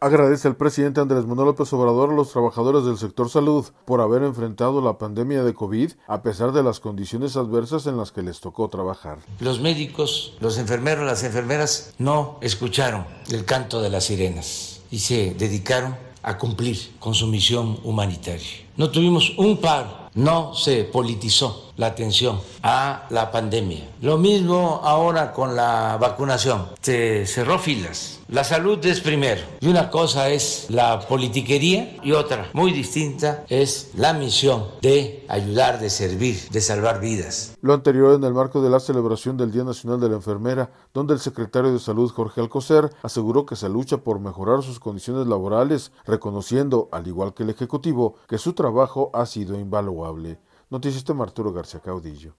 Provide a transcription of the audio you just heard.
Agradece al presidente Andrés Manuel López Obrador a los trabajadores del sector salud por haber enfrentado la pandemia de COVID a pesar de las condiciones adversas en las que les tocó trabajar. Los médicos, los enfermeros, las enfermeras no escucharon el canto de las sirenas y se dedicaron a cumplir con su misión humanitaria. No tuvimos un paro, no se politizó la atención a la pandemia. Lo mismo ahora con la vacunación, se cerró filas. La salud es primero y una cosa es la politiquería y otra muy distinta es la misión de ayudar, de servir, de salvar vidas. Lo anterior en el marco de la celebración del Día Nacional de la Enfermera, donde el secretario de Salud Jorge Alcocer aseguró que se lucha por mejorar sus condiciones laborales, reconociendo, al igual que el Ejecutivo, que su trabajo ha sido invaluable. Noticias de Arturo García Caudillo.